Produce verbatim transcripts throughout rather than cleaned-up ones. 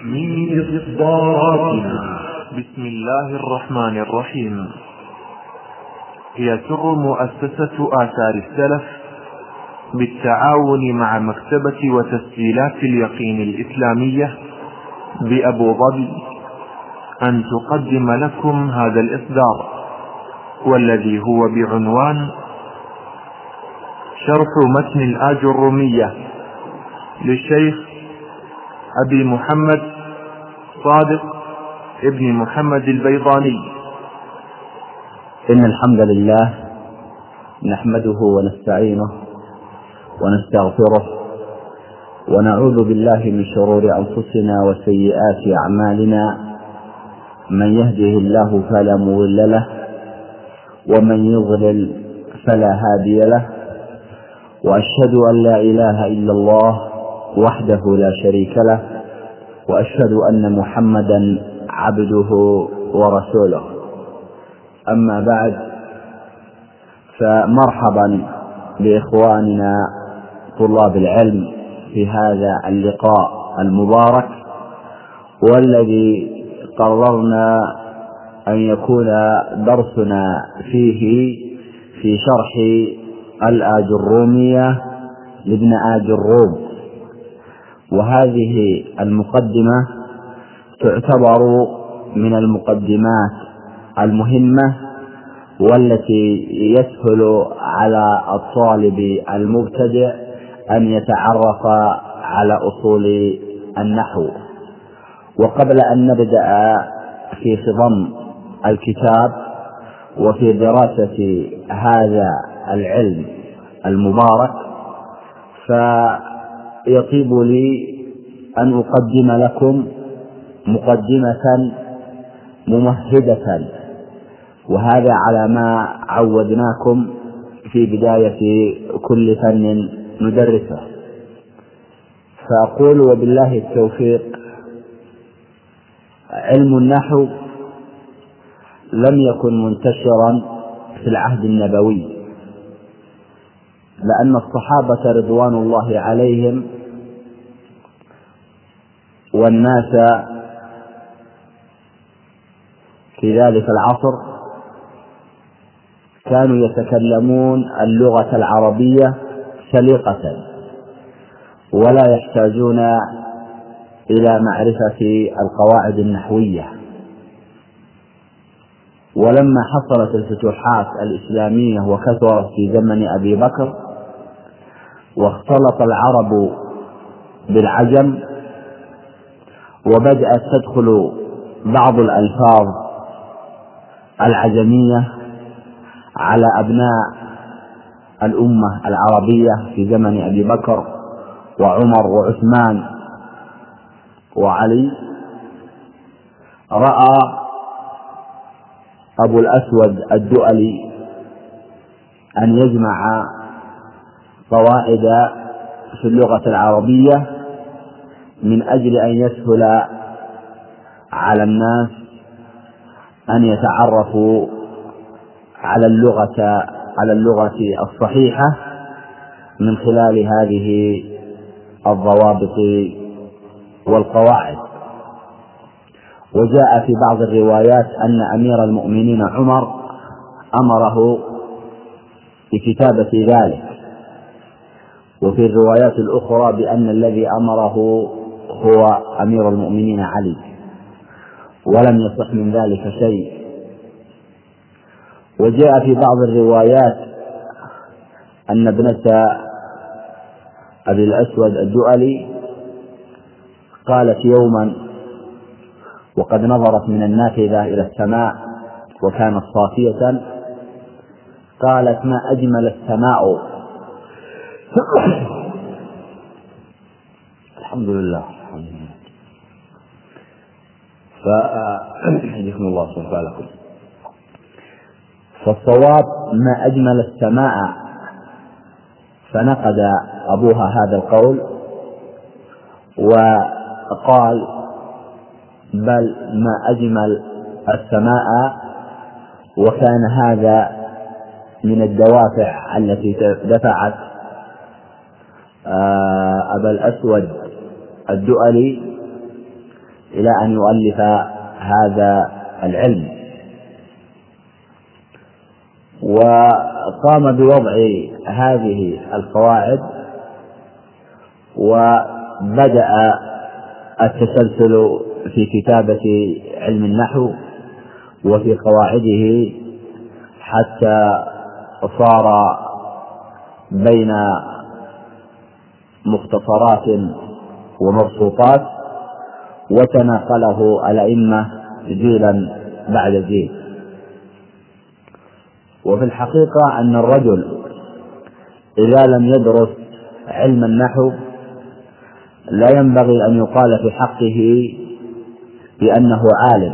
من إصداراتنا. بسم الله الرحمن الرحيم. يسر مؤسسة آثار السلف بالتعاون مع مكتبة وتسجيلات اليقين الإسلامية بأبو ظبي أن تقدم لكم هذا الإصدار، والذي هو بعنوان شرح متن الآج الرومية للشيخ أبي محمد صادق ابن محمد البيضاني. إن الحمد لله نحمده ونستعينه ونستغفره ونعوذ بالله من شرور أنفسنا وسيئات أعمالنا، من يهده الله فلا مضل له ومن يضلل فلا هادي له، وأشهد أن لا إله إلا الله وحده لا شريك له، وأشهد أن محمدا عبده ورسوله. أما بعد، فمرحبا بإخواننا طلاب العلم في هذا اللقاء المبارك، والذي قررنا أن يكون درسنا فيه في شرح الآج الرومية لابن آج الروم. وهذه المقدمة تعتبر من المقدمات المهمة والتي يسهل على الطالب المبتدئ أن يتعرف على أصول النحو. وقبل أن نبدأ في خضم الكتاب وفي دراسة هذا العلم المبارك، فيطيب لي أن أقدم لكم مقدمة ممهدة، وهذا على ما عودناكم في بداية كل فن ندرسه. فأقول وبالله التوفيق: علم النحو لم يكن منتشرا في العهد النبوي، لأن الصحابة رضوان الله عليهم والناس في ذلك العصر كانوا يتكلمون اللغة العربية سليقة، ولا يحتاجون إلى معرفة القواعد النحوية. ولما حصلت الفتوحات الإسلامية وكثرت في زمن أبي بكر، واختلط العرب بالعجم، وبدأت تدخل بعض الألفاظ العجمية على أبناء الأمة العربية في زمن أبي بكر وعمر وعثمان وعلي، رأى أبو الأسود الدؤلي أن يجمع قواعد في اللغة العربية من أجل أن يسهل على الناس أن يتعرفوا على اللغة على اللغة الصحيحة من خلال هذه الضوابط والقواعد. وجاء في بعض الروايات أن أمير المؤمنين عمر أمره بكتابة ذلك، وفي الروايات الأخرى بأن الذي أمره هو أمير المؤمنين علي، ولم يصح من ذلك شيء. وجاء في بعض الروايات أن ابنة أبي الأسود الدؤلي قالت يوما وقد نظرت من النافذة إلى السماء وكانت صافية، قالت: ما أجمل السماء. الحمد لله. فحييكم الله سبحانه لكم. فالصواب ما أجمل السماء. فنقد أبوها هذا القول وقال: بل ما أجمل السماء. وكان هذا من الدوافع التي دفعت أبا الأسود الدؤلي إلى أن يؤلف هذا العلم. وقام بوضع هذه القواعد، وبدأ التسلسل في كتابة علم النحو وفي قواعده حتى صار بين مختصرات ومبسوطات، وتناقله الأئمة جيلا بعد جيل. وفي الحقيقة أن الرجل إذا لم يدرس علم النحو لا ينبغي أن يقال في حقه بأنه عالم،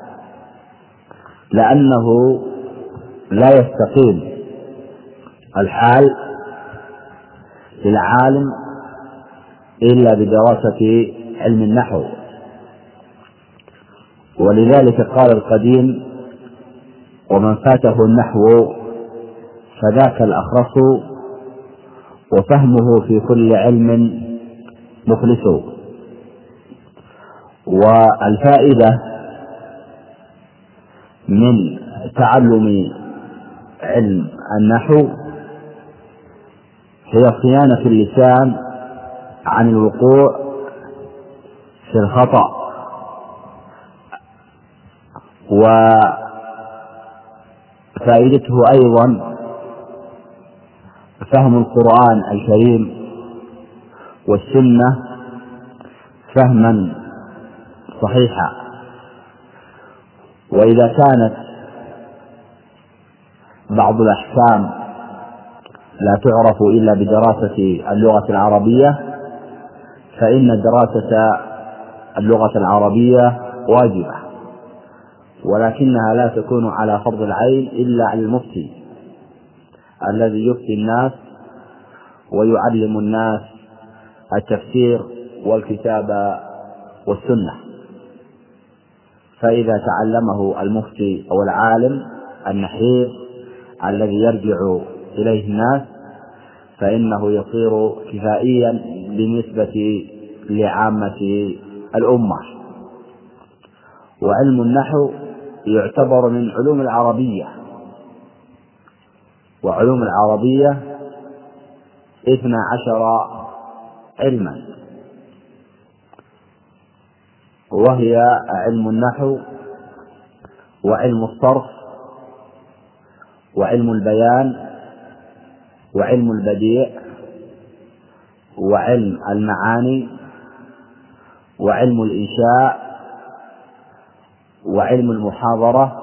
لأنه لا يستقيم الحال للعالم إلا بدراسة علم النحو. ولذلك قال القديم: ومن فاته النحو فذاك الأخرس، وفهمه في كل علم مخلص. والفائدة من تعلم علم النحو هي صيانة اللسان عن الوقوع في الخطأ، وفائدته أيضا فهم القرآن الكريم والسنة فهما صحيحا. وإذا كانت بعض الأحكام لا تعرف إلا بدراسة اللغة العربية، فإن دراسة اللغة العربية واجبة، ولكنها لا تكون على فرض العين إلا على المفتي الذي يفتي الناس ويعلم الناس التفسير والكتابة والسنة. فإذا تعلمه المفتي أو العالم النحيف الذي يرجع إليه الناس فإنه يصير كفائيا بالنسبة لعامة الأمة. وعلم النحو يعتبر من علوم العربية، وعلوم العربية اثنا عشر علما، وهي علم النحو وعلم الصرف وعلم البيان وعلم البديع وعلم المعاني وعلم الإنشاء وعلم المحاضرة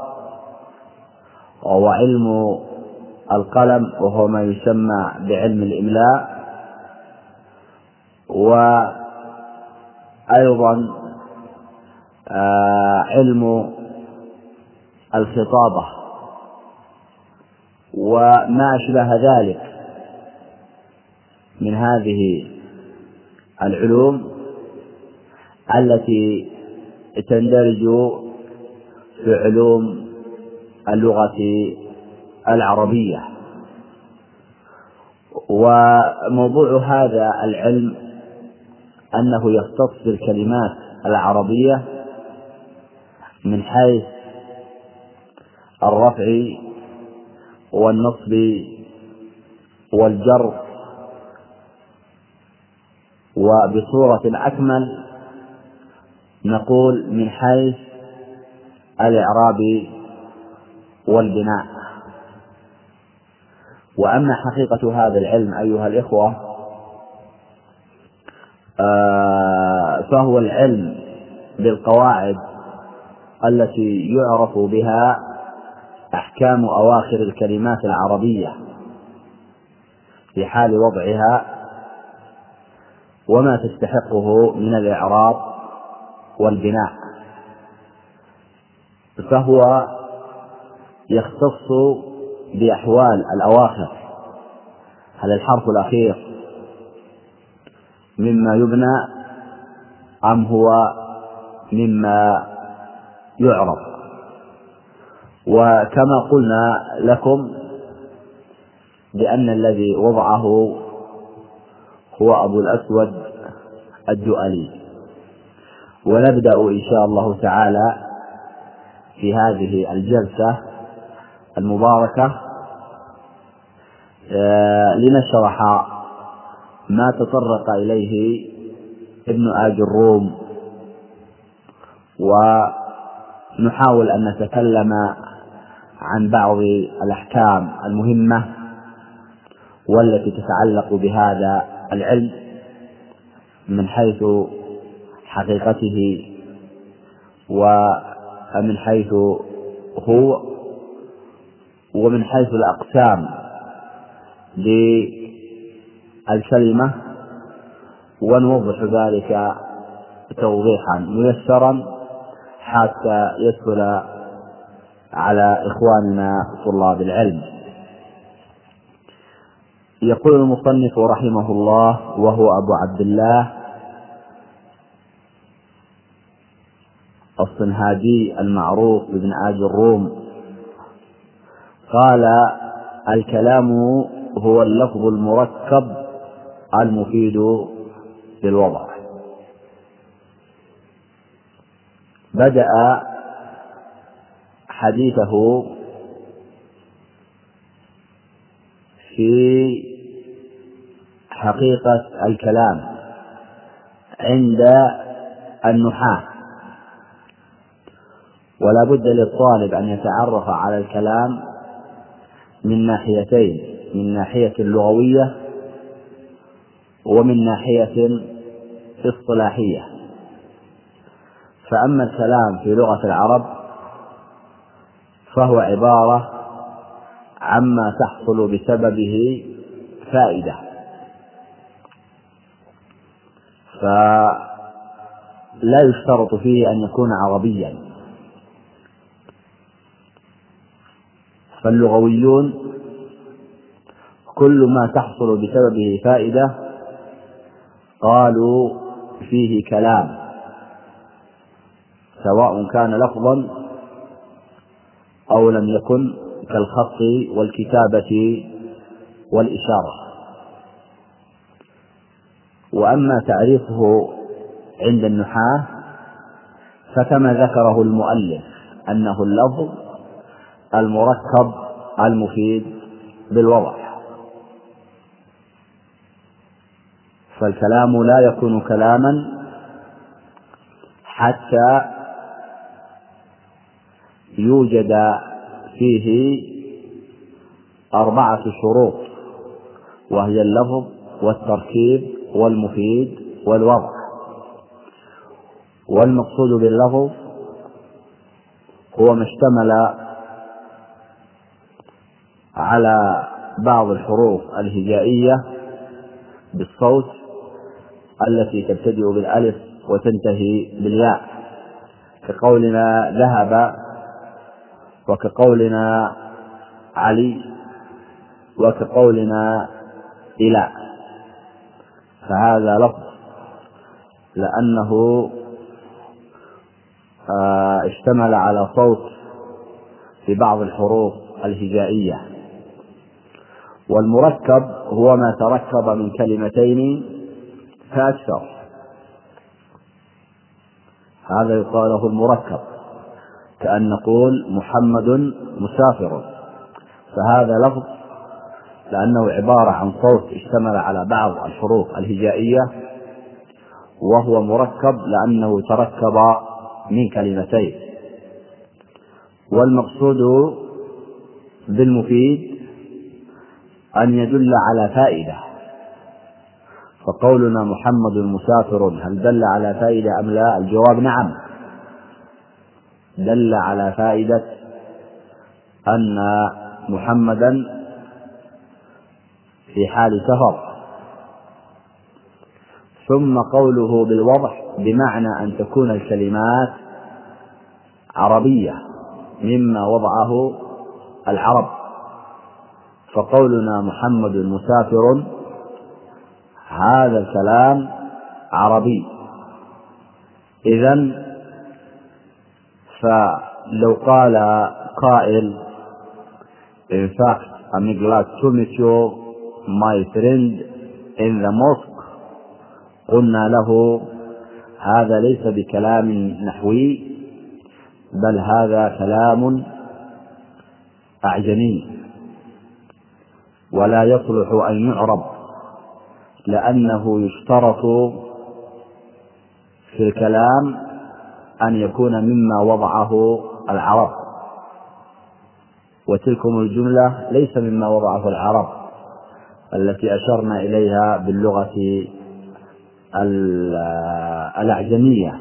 وعلم القلم وهو ما يسمى بعلم الإملاء، وأيضا آه علم الخطابة وما أشبه ذلك من هذه العلوم التي تندرج في علوم اللغة العربية. وموضوع هذا العلم أنه يختص بالكلمات العربية من حيث الرفع والنصب والجر، وبصورة أكمل نقول من حيث الإعراب والبناء. وأما حقيقة هذا العلم أيها الإخوة فهو العلم بالقواعد التي يعرف بها أحكام أواخر الكلمات العربية في حال وضعها وما تستحقه من الإعراب والبناء. فهو يختص بأحوال الأواخر، هل الحرف الأخير مما يبنى أم هو مما يعرب. وكما قلنا لكم بأن الذي وضعه هو أبو الأسود الدؤلي، ونبدأ إن شاء الله تعالى في هذه الجلسة المباركة لنشرح ما تطرق إليه ابن آج الروم، ونحاول أن نتكلم عن بعض الأحكام المهمة والتي تتعلق بهذا العلم من حيث حقيقته ومن حيث هو ومن حيث الأقسام للكلمة، ونوضح ذلك توضيحا ميسرا حتى يسهل على إخواننا طلاب العلم. يقول المصنف رحمه الله وهو أبو عبد الله الصنهاجي المعروف بابن آج الروم، قال: الكلام هو اللفظ المركب المفيد بالوضع. بدأ حديثه في حقيقة الكلام عند النحاة، ولا بد للطالب أن يتعرف على الكلام من ناحيتين، من ناحية لغوية ومن ناحية اصطلاحية. فأما الكلام في لغة العرب فهو عبارة عما تحصل بسببه فائدة، فلا يشترط فيه أن يكون عربيا. فاللغويون كل ما تحصل بسببه فائدة قالوا فيه كلام، سواء كان لفظا أو لم يكن، كالخط والكتابة والإشارة. وأما تعريفه عند النحاة فكما ذكره المؤلف أنه اللفظ المركب المفيد بالوضع. فالكلام لا يكون كلاما حتى يوجد فيه أربعة شروط، وهي اللفظ والتركيب والمفيد والوضع. والمقصود باللفظ هو ما اشتمل على بعض الحروف الهجائية بالصوت التي تبتدئ بالألف وتنتهي بالياء، كقولنا ذهب، وكقولنا علي، وكقولنا إلى. فهذا لفظ لأنه اشتمل على صوت في بعض الحروف الهجائية. والمركب هو ما تركب من كلمتين فأكثر، هذا يقال له المركب، كأن نقول محمد مسافر، فهذا لفظ لأنه عبارة عن صوت اشتمل على بعض الحروف الهجائية، وهو مركب لأنه تركب من كلمتين. والمقصود بالمفيد أن يدل على فائدة. فقولنا محمد مسافر هل دل على فائدة أم لا؟ الجواب نعم، دل على فائدة أن محمدا في حال سفر. ثم قوله بالوضع بمعنى أن تكون الكلمات عربية مما وضعه العرب. فقولنا محمد مسافر هذا الكلام عربي. إذن فلو قال قائل in fact I'm glad to meet you my friend in the mosque، قلنا له هذا ليس بكلام نحوي، بل هذا كلام أعجمي ولا يصلح أن يعرب، لأنه يشترط في الكلام أن يكون مما وضعه العرب، وتلكم الجملة ليس مما وضعه العرب التي أشرنا إليها باللغة الأعجمية.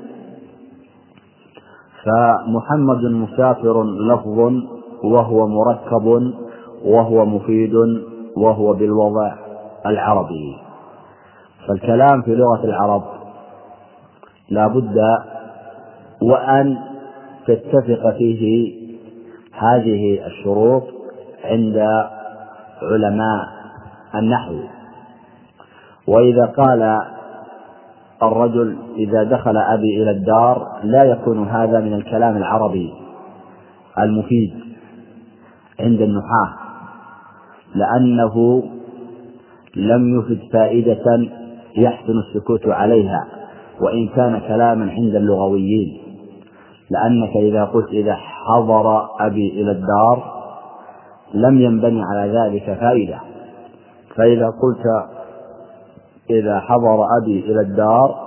فمحمد مسافر لفظ وهو مركب وهو مفيد وهو بالوضع العربي. فالكلام في لغة العرب لا بد وأن تتفق فيه هذه الشروط عند علماء النحو. وإذا قال الرجل إذا دخل أبي إلى الدار لا يكون هذا من الكلام العربي المفيد عند النحاة، لأنه لم يفد فائدة يحسن السكوت عليها وإن كان كلاما عند اللغويين، لأنك إذا قلت إذا حضر أبي إلى الدار لم ينبني على ذلك فائدة، فإذا قلت إذا حضر أبي إلى الدار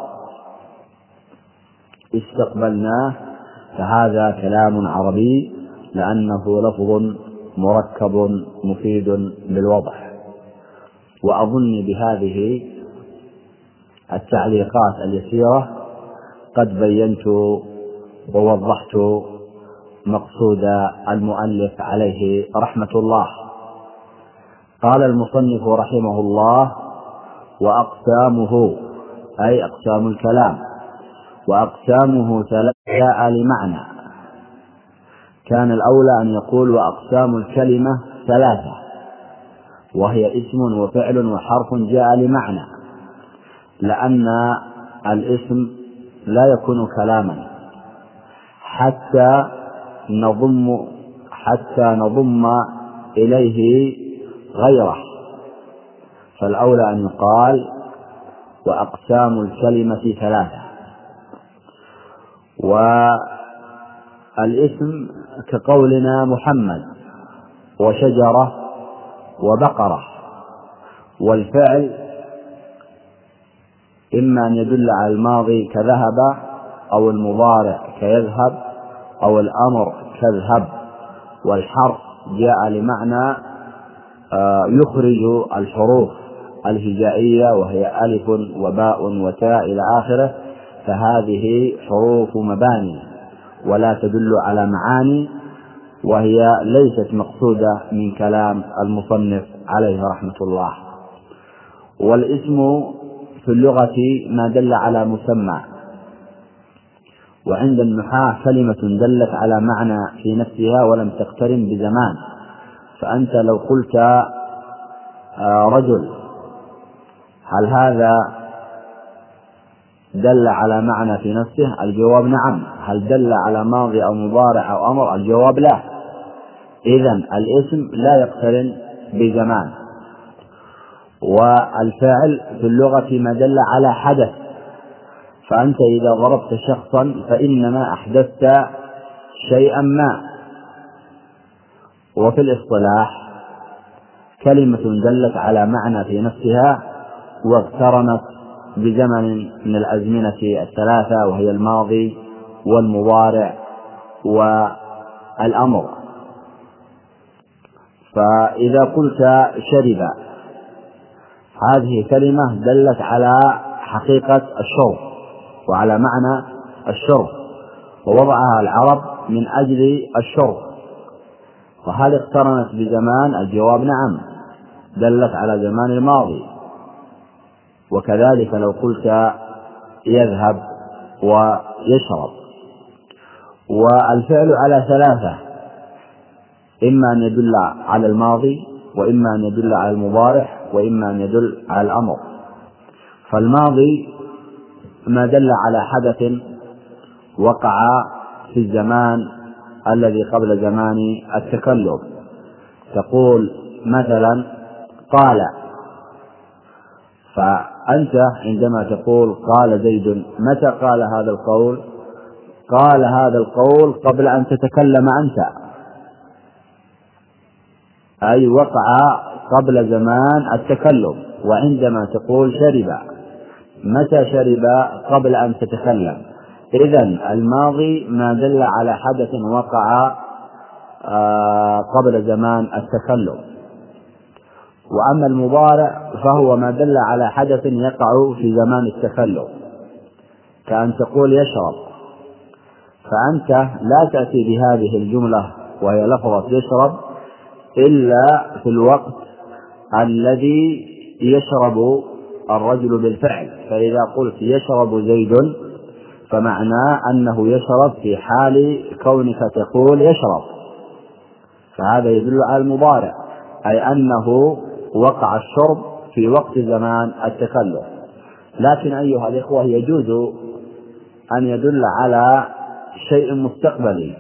استقبلناه فهذا كلام عربي لأنه لفظ مركب مفيد بالوضع. وأظن بهذه التعليقات اليسيرة قد بينت ووضحت مقصود المؤلف عليه رحمة الله. قال المصنف رحمه الله: وأقسامه، أي أقسام الكلام، وأقسامه ثلاثة لمعنى. كان الأولى أن يقول وأقسام الكلمة ثلاثة، وهي اسم وفعل وحرف جاء لمعنى، لأن الاسم لا يكون كلاما حتى نضم حتى نضم إليه غيره، فالأولى أن يقال وأقسام الكلمة ثلاثة. والاسم كقولنا محمد وشجرة وبقرة، والفعل إما أن يدل على الماضي كذهب، أو المضارع كيذهب، أو الأمر كاذهب. والحرف جاء لمعنى يخرج الحروف الهجائية وهي ألف وباء وتاء إلى آخره، فهذه حروف مباني ولا تدل على معاني، وهي ليست مقصودة من كلام المصنف عليه رحمة الله. والاسم في اللغة ما دل على مسمى، وعند النحاة كلمة دلت على معنى في نفسها ولم تقترن بزمان. فأنت لو قلت رجل، هل هذا دل على معنى في نفسه؟ الجواب نعم. هل دل على ماضي أو مضارع أو أمر؟ الجواب لا. إذن الاسم لا يقترن بزمان. والفعل في اللغة ما دل على حدث، فأنت إذا ضربت شخصا فإنما أحدثت شيئا ما. وفي الاصطلاح كلمة دلت على معنى في نفسها واقترنت بزمن من الأزمنة الثلاثة، وهي الماضي والمضارع والأمر. فإذا قلت شرب، هذه كلمة دلت على حقيقة الشرب وعلى معنى الشرب، ووضعها العرب من أجل الشرب. وهل اقترنت بزمان؟ الجواب نعم، دلت على زمان الماضي. وكذلك لو قلت يذهب ويشرب. والفعل على ثلاثة: إما أن يدل على الماضي، وإما أن يدل على المضارع، وإما أن يدل على الأمر. فالماضي ما دل على حدث وقع في الزمان الذي قبل زمان التكلم. تقول مثلا قال، أنت عندما تقول قال زيد، متى قال هذا القول؟ قال هذا القول قبل أن تتكلم أنت، أي وقع قبل زمان التكلم. وعندما تقول شرب، متى شرب؟ قبل أن تتكلم. إذن الماضي ما دل على حدث وقع قبل زمان التكلم. وأما المضارع فهو ما دل على حدث يقع في زمان التكلم، كأن تقول يشرب، فأنت لا تأتي بهذه الجملة وهي لفظة يشرب إلا في الوقت الذي يشرب الرجل بالفعل. فإذا قلت يشرب زيد فمعناه أنه يشرب في حال كونك تقول يشرب، فهذا يدل على المضارع، أي أنه وقع الشرب في وقت زمان التكلم. لكن أيها الإخوة يجوز أن يدل على شيء مستقبلي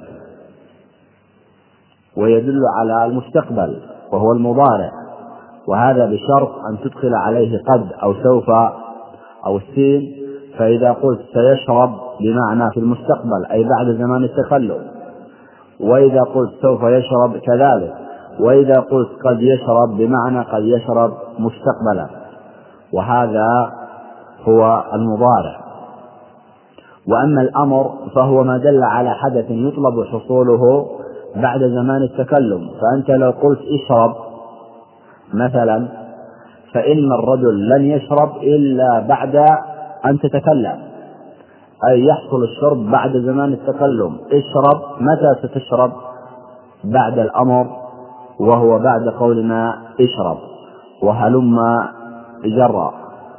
ويدل على المستقبل وهو المضارع، وهذا بشرط أن تدخل عليه قد أو سوف أو السين. فإذا قلت سيشرب بمعنى في المستقبل أي بعد زمان التكلم، وإذا قلت سوف يشرب كذلك، وإذا قلت قد يشرب بمعنى قد يشرب مستقبلا، وهذا هو المضارع. وأما الأمر فهو ما دل على حدث يطلب حصوله بعد زمان التكلم. فأنت لو قلت اشرب مثلا فإن الرجل لن يشرب إلا بعد أن تتكلم، أي يحصل الشرب بعد زمان التكلم. اشرب، متى ستشرب؟ بعد الأمر، وهو بعد قولنا اشرب وهلم جرا.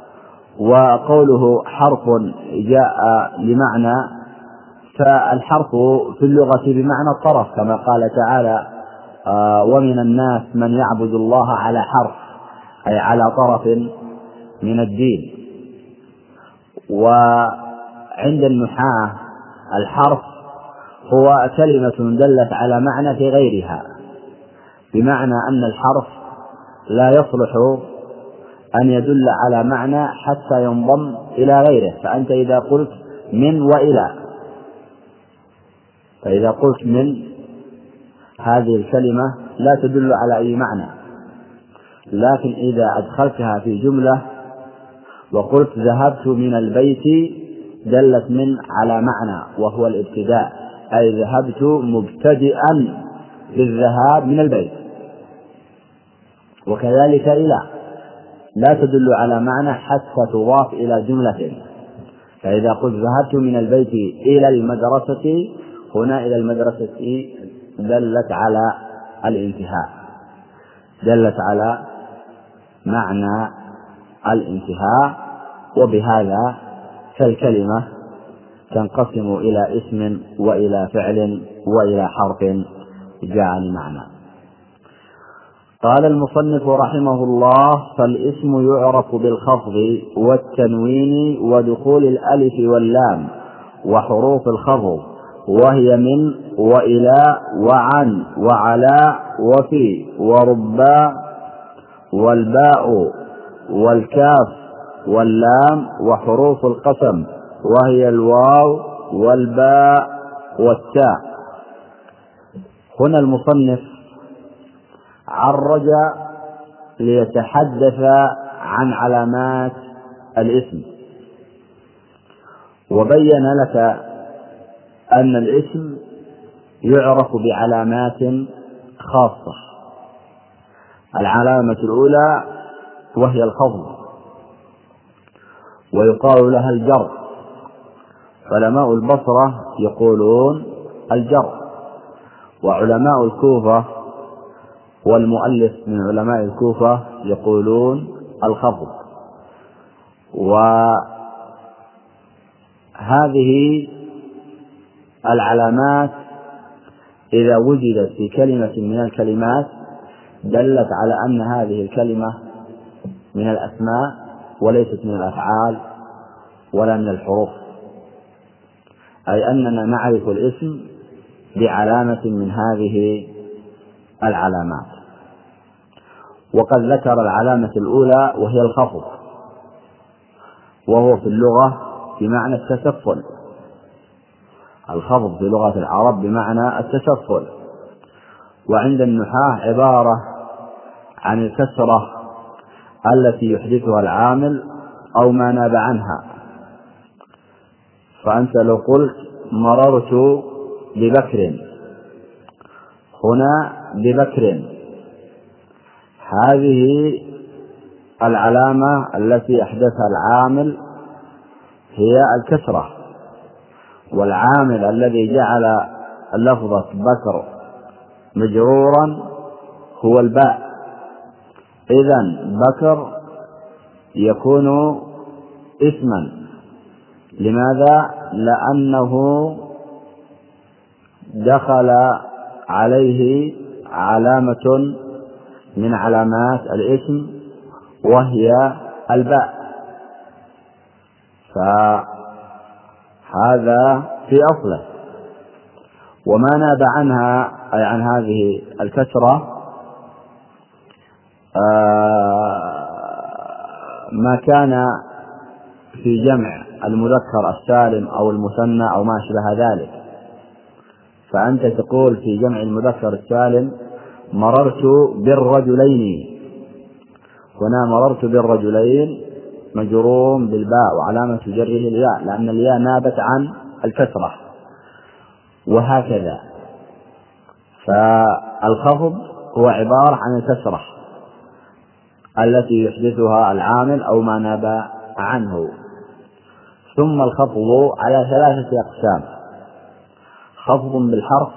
وقوله حرف جاء لمعنى، فالحرف في اللغة بمعنى الطرف، كما قال تعالى آه ومن الناس من يعبد الله على حرف، أي على طرف من الدين. وعند النحاة الحرف هو كلمة دلت على معنى في غيرها، بمعنى أن الحرف لا يصلح أن يدل على معنى حتى ينضم إلى غيره. فأنت إذا قلت من وإلى، فإذا قلت من هذه الكلمة لا تدل على أي معنى، لكن إذا أدخلتها في جملة وقلت ذهبت من البيت دلت من على معنى وهو الابتداء، أي ذهبت مبتدئا بالذهاب من البيت. وكذلك إلى لا تدل على معنى حتى تضاف إلى جملة. فإذا قلت ذهبت من البيت إلى المدرسة، هنا إلى المدرسة دلت على الانتهاء، دلت على معنى الانتهاء. وبهذا فالكلمة تنقسم إلى اسم وإلى فعل وإلى حرف جاء لمعنى. قال المصنف رحمه الله: فالاسم يعرف بالخفض والتنوين ودخول الألف واللام وحروف الخفض، وهي من وإلى وعن وعلى وفي وربا والباء والكاف واللام وحروف القسم، وهي الواو والباء والتاء. هنا المصنف عرج ليتحدث عن علامات الاسم، وبين لك أن الاسم يعرف بعلامات خاصة. العلامة الأولى وهي الخفض، ويقال لها الجر. علماء البصرة يقولون الجر، وعلماء الكوفة والمؤلف من علماء الكوفة يقولون الخفض. وهذه العلامات إذا وجدت في كلمة من الكلمات دلت على أن هذه الكلمة من الأسماء وليست من الأفعال ولا من الحروف، أي أننا نعرف الاسم بعلامة من هذه العلامات. وقد ذكر العلامة الأولى وهي الخفض، وهو في اللغة بمعنى التسفل. الخفض في لغة العرب بمعنى التسفل، وعند النحاة عبارة عن الكسرة التي يحدثها العامل أو ما ناب عنها. فأنت لو قلت مررت ببكر، هنا ببكر، هذه العلامة التي أحدثها العامل هي الكسرة، والعامل الذي جعل لفظة بكر مجرورا هو الباء. إذن بكر يكون اسما. لماذا؟ لأنه دخل عليه علامة من علامات الاسم وهي الباء، فهذا في أصله. وما ناب عنها أي عن هذه الكسرة ما كان في جمع المذكر السالم أو المثنى أو ما أشبه ذلك. فأنت تقول في جمع المذكر السالم مررت بالرجلين، هنا مررت بالرجلين مجرور بالباء وعلامة جره الياء، لأن الياء نابت عن الكسرة، وهكذا. فالخفض هو عبارة عن الكسرة التي يحدثها العامل أو ما ناب عنه. ثم الخفض على ثلاثة أقسام: خفض بالحرف،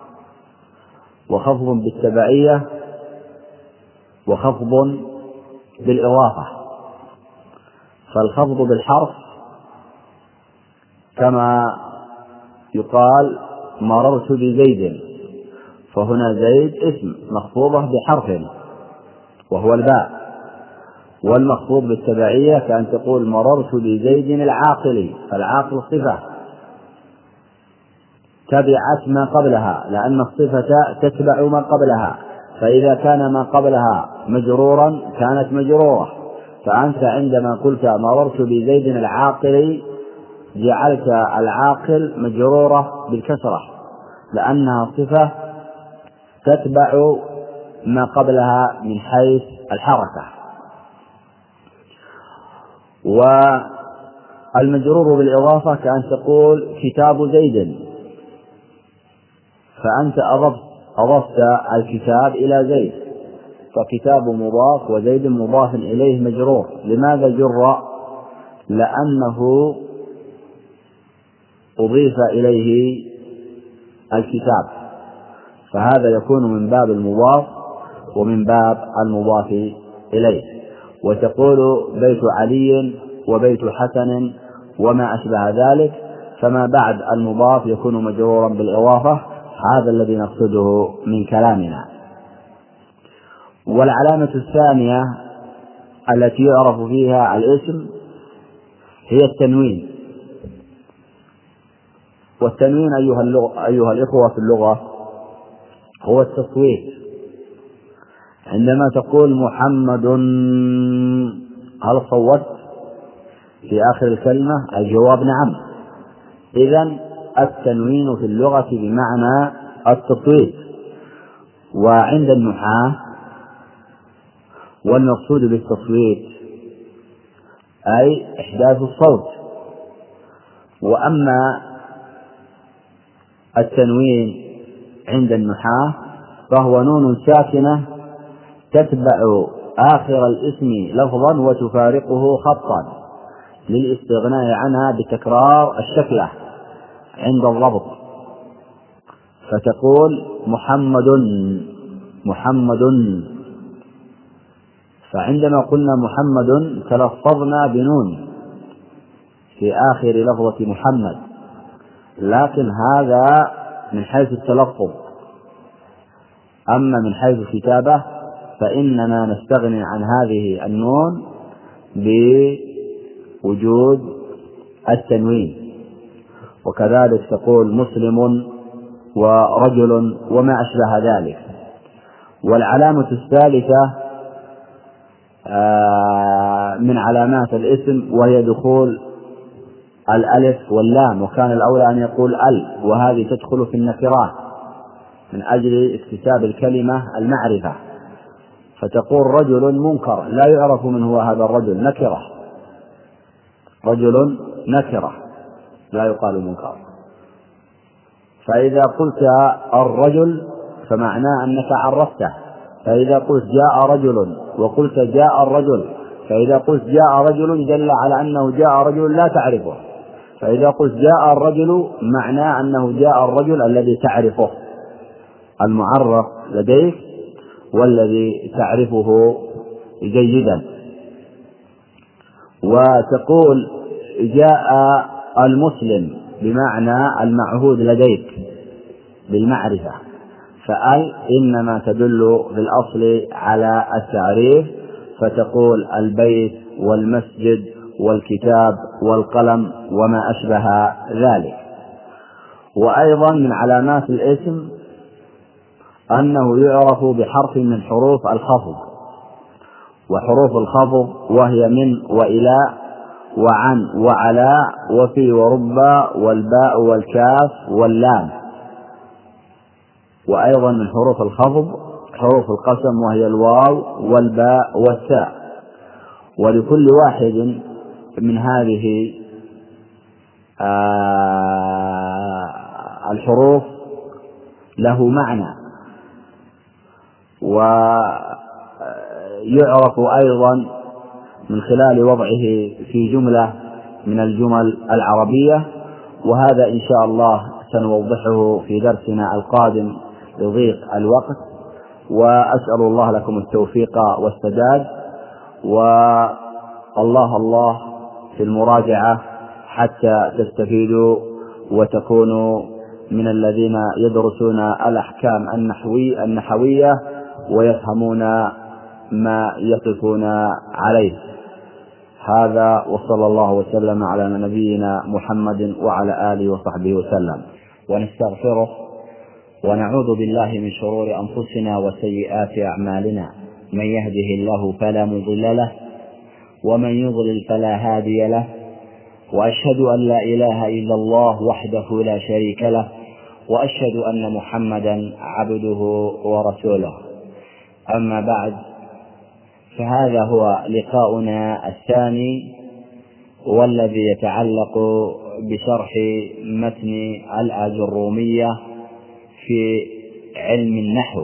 وخفض بالتبعية، وخفض بالإضافة. فالخفض بالحرف كما يقال مررت بزيد، فهنا زيد اسم مخفوضة بحرف وهو الباء. والمخفوض بالتبعية كأن تقول مررت بزيد العاقل، فالعاقل صفة تبعت ما قبلها، لأن الصفة تتبع ما قبلها، فإذا كان ما قبلها مجرورا كانت مجرورة. فأنت عندما قلت مررت بزيد العاقل جعلت العاقل مجرورة بالكسرة، لأنها صفة تتبع ما قبلها من حيث الحركة. والمجرور بالإضافة كأن تقول كتاب زيد، فأنت أضفت أضفت الكتاب إلى زيد، فكتاب مضاف وزيد مضاف إليه مجرور. لماذا جر؟ لأنه أضيف إليه الكتاب، فهذا يكون من باب المضاف ومن باب المضاف إليه. وتقول بيت علي وبيت حسن وما أشبه ذلك، فما بعد المضاف يكون مجرورا بالإضافة. هذا الذي نقصده من كلامنا. والعلامة الثانية التي يعرف فيها الاسم هي التنوين. والتنوين أيها, اللغة أيها الإخوة في اللغة هو التصويت. عندما تقول محمد هل صوت في آخر الكلمة؟ الجواب نعم. إذن التنوين في اللغة بمعنى التصويت. وعند النحاة والمقصود بالتصويت أي إحداث الصوت. وأما التنوين عند النحاة فهو نون ساكنة تتبع آخر الاسم لفظا وتفارقه خطا للاستغناء عنها بتكرار الشكلة عند الضبط. فتقول محمد محمد، فعندما قلنا محمد تلفظنا بنون في آخر لفظة محمد، لكن هذا من حيث التلفظ. أما من حيث الكتابة فإننا نستغني عن هذه النون بوجود التنوين. وكذلك تقول مسلم ورجل وما أشبه ذلك. والعلامة الثالثة من علامات الاسم، وهي دخول الألف واللام، وكان الأولى أن يقول ال، وهذه تدخل في النكرات من أجل اكتساب الكلمة المعرفة، فتقول رجل منكر لا يعرف من هو هذا الرجل، نكرة، رجل نكرة لا يقال منكر. فإذا قلت الرجل فمعناه أنك عرفته، فإذا قلت جاء رجل وقلت جاء الرجل، فإذا قلت جاء رجل دل على أنه جاء رجل لا تعرفه، فإذا قلت جاء الرجل معناه أنه جاء الرجل الذي تعرفه، المعرف لديك والذي تعرفه جيدا. وتقول جاء المسلم بمعنى المعهود لديك بالمعرفة، فأل إنما تدل في الأصل على التعريف، فتقول البيت والمسجد والكتاب والقلم وما أشبه ذلك. وأيضا من علامات الاسم أنه يعرف بحرف من حروف الخفض، وحروف الخفض وهي من وإلى وعن وعلى وفي ورب والباء والكاف واللام. وأيضا من حروف الخفض حروف القسم وهي الواو والباء والتاء، ولكل واحد من هذه الحروف له معنى، ويعرف أيضا من خلال وضعه في جملة من الجمل العربية، وهذا إن شاء الله سنوضحه في درسنا القادم لضيق الوقت. وأسأل الله لكم التوفيق والسداد، والله الله في المراجعة حتى تستفيدوا وتكونوا من الذين يدرسون الأحكام النحوي النحوية ويفهمون ما يقفون عليه. هذا وصلى الله وسلم على نبينا محمد وعلى آله وصحبه وسلم. ونستغفره ونعوذ بالله من شرور أنفسنا وسيئات أعمالنا، من يهده الله فلا مضل له ومن يضلل فلا هادي له، وأشهد أن لا إله إلا الله وحده لا شريك له، وأشهد أن محمدا عبده ورسوله. أما بعد، فهذا هو لقاؤنا الثاني والذي يتعلق بشرح متن الآجرومية في علم النحو.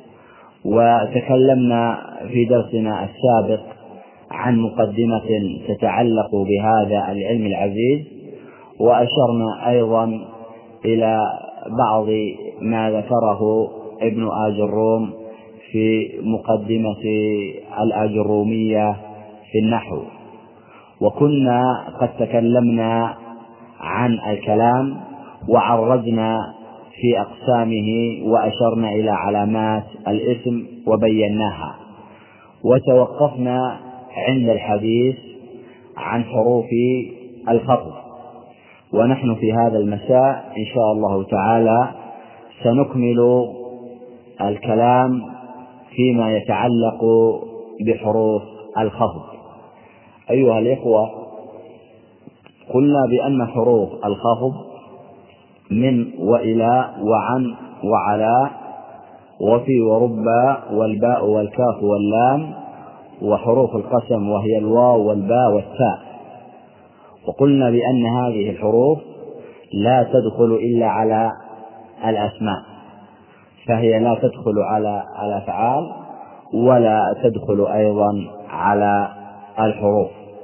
وتكلمنا في درسنا السابق عن مقدمة تتعلق بهذا العلم العزيز، وأشرنا أيضا إلى بعض ما ذكره ابن آجروم في مقدمة الآجرومية في النحو. وكنا قد تكلمنا عن الكلام وعرضنا في أقسامه وأشرنا إلى علامات الاسم وبيناها، وتوقفنا عند الحديث عن حروف الخفض. ونحن في هذا المساء إن شاء الله تعالى سنكمل الكلام فيما يتعلق بحروف الخفض. أيها الإخوة، قلنا بأن حروف الخفض من وإلى وعن وعلى وفي ورب والباء والكاف واللام، وحروف القسم وهي الواو والباء والتاء. وقلنا بأن هذه الحروف لا تدخل إلا على الأسماء، فهي لا تدخل على الأفعال ولا تدخل أيضا على الحروف.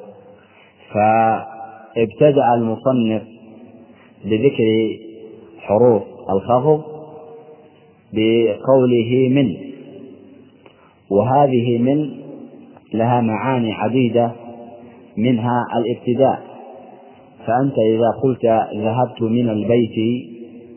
فابتدأ المصنف بذكر حروف الخفض بقوله من، وهذه من لها معاني عديدة، منها الابتداء. فأنت إذا قلت ذهبت من البيت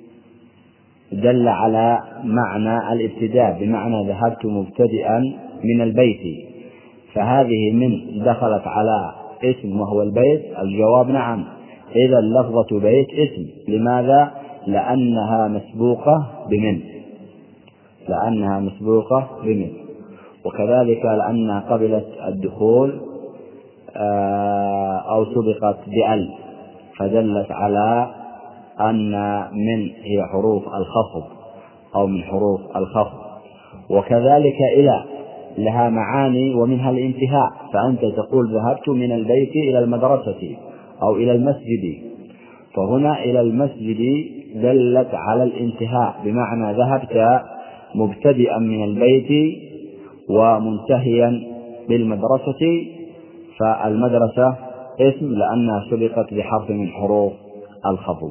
دل على معنى الابتداء، بمعنى ذهبت مبتدئا من البيت، فهذه من دخلت على اسم وهو البيت. الجواب نعم، إذا لفظة بيت اسم. لماذا؟ لأنها مسبوقة بمن لأنها مسبوقة بمن وكذلك لأنها قبلت الدخول أو سبقت بأل فدلت على أن من هي حروف الخفض أو من حروف الخفض. وكذلك إلى لها معاني ومنها الانتهاء، فأنت تقول ذهبت من البيت إلى المدرسة أو إلى المسجد، فهنا إلى المسجد دلت على الانتهاء، بمعنى ذهبت مبتدئا من البيت ومنتهيا بالمدرسة، فالمدرسة اسم لأنها سبقت بحرف من حروف الخفض.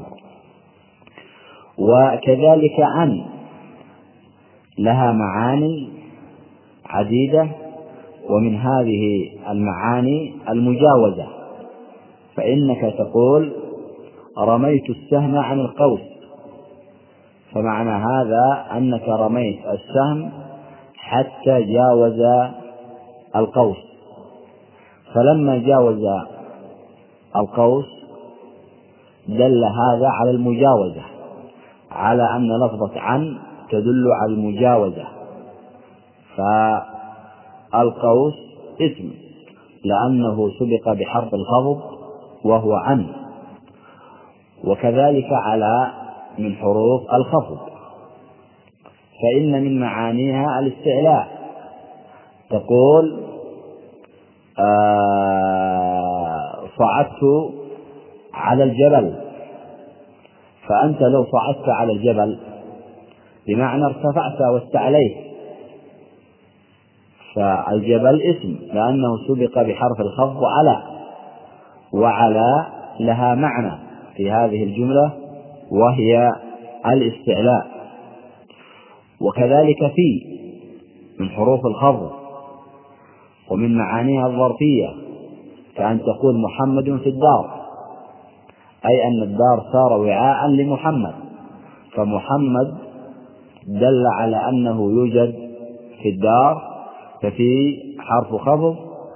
وكذلك عن لها معاني عديدة، ومن هذه المعاني المجاوزة، فإنك تقول رميت السهم عن القوس، فمعنى هذا أنك رميت السهم حتى جاوز القوس، فلما جاوز القوس دل هذا على المجاوزة، على أن لفظة عن تدل على المجاوزة، فالقوس اسم لأنه سبق بحرف الخفض وهو عن. وكذلك على من حروف الخفض، فإن من معانيها الاستعلاء، تقول آه صعدت على الجبل، فأنت لو صعدت على الجبل بمعنى ارتفعت واستعليت، فالجبل اسم لأنه سبق بحرف الخفض على، وعلى لها معنى في هذه الجملة وهي الاستعلاء. وكذلك في من حروف الخفض، ومن معانيها الظرفية، كأن تقول محمد في الدار، أي أن الدار صار وعاء لمحمد، فمحمد دل على أنه يوجد في الدار، ففي حرف خفض،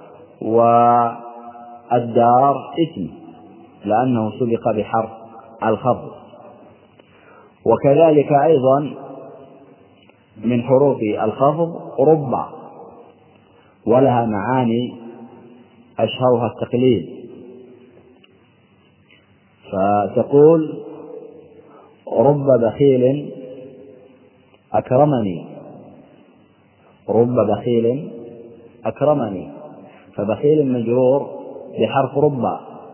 والدار اسم لأنه سبق بحرف الخفض. وكذلك أيضا من حروف الخفض رب، ولها معاني أشهرها التقليد، فتقول رب بخيل أكرمني، رب بخيل أكرمني، فبخيل مجرور بحرف رب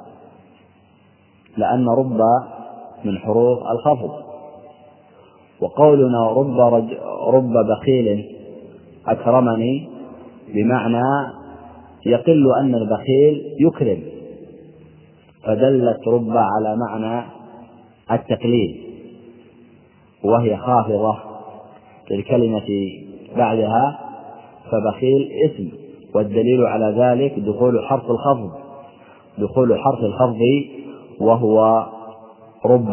لأن رب من حروف الخفض. وقولنا رب, رج... رب بخيل أكرمني بمعنى يقل أن البخيل يكرم، فدلت رب على معنى التقليد، وهي خافضة للكلمة بعدها، فبخيل اسم، والدليل على ذلك دخول حرف الخفض، دخول حرف الخفض وهو رب.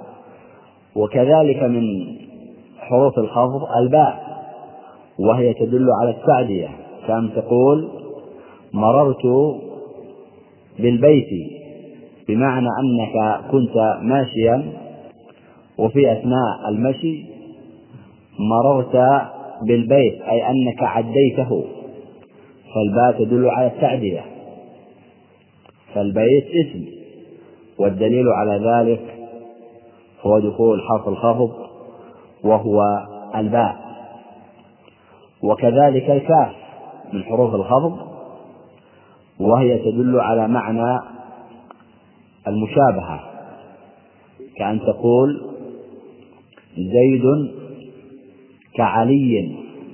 وكذلك من حروف الخفض الباء، وهي تدل على التعدية، كأن تقول مررت بالبيت، بمعنى أنك كنت ماشيا وفي أثناء المشي مررت بالبيت، أي أنك عديته، فالباء تدل على التعدية، فالبيت اسم، والدليل على ذلك هو دخول حرف الخفض وهو الباء. وكذلك الكاف من حروف الخفض، وهي تدل على معنى المشابهة، كأن تقول زيد كعلي،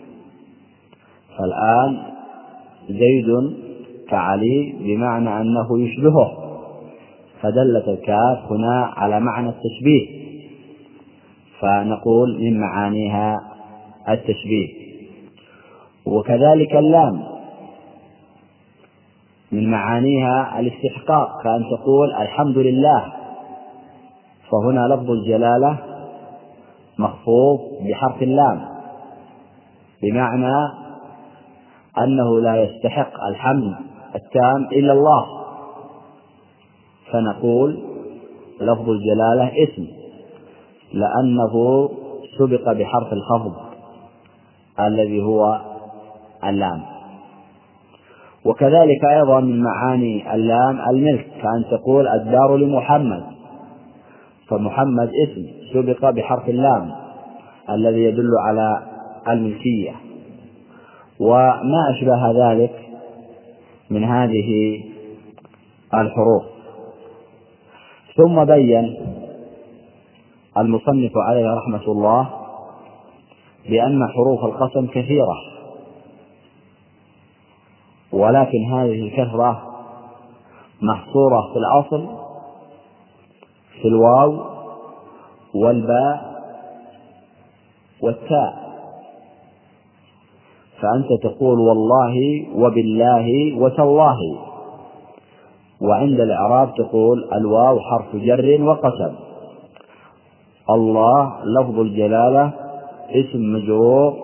فالآن زيد كعلي بمعنى أنه يشبهه، فدلت الكاف هنا على معنى التشبيه، فنقول من معانيها التشبيه. وكذلك اللام من معانيها الاستحقاق، كأن تقول الحمد لله، فهنا لفظ الجلالة مخفوض بحرف اللام، بمعنى أنه لا يستحق الحمد التام إلا الله، فنقول لفظ الجلالة اسم لأنه سبق بحرف الخفض الذي هو اللام. وكذلك أيضا من معاني اللام الملك، كأن تقول الدار لمحمد، فمحمد اسم سبق بحرف اللام الذي يدل على الملكية، وما أشبه ذلك من هذه الحروف. ثم بين المصنف عليه رحمة الله بأن حروف القسم كثيرة، ولكن هذه الكثرة محصورة في الأصل في الواو والباء والتاء، فأنت تقول والله وبالله وتالله، وعند الإعراب تقول الواو حرف جر وقسم، الله لفظ الجلالة اسم مجرور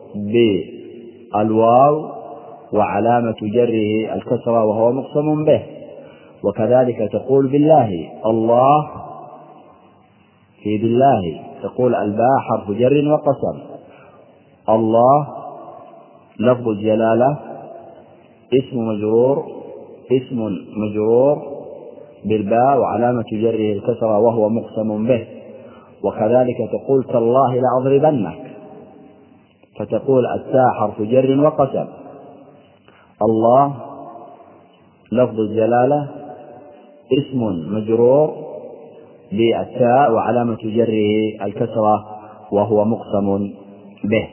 بالواو وعلامة جره الكسرة وهو مقسم به. وكذلك تقول بالله، الله في بالله تقول الباء حرف جر وقسم، الله لفظ الجلالة اسم مجرور اسم مجرور بالباء وعلامة جره الكسرة وهو مقسم به. وكذلك تقول تالله لأضربنك، فتقول التاء حرف جر وقسم، الله لفظ الجلالة اسم مجرور بالتاء وعلامة جره الكسرة وهو مقسم به.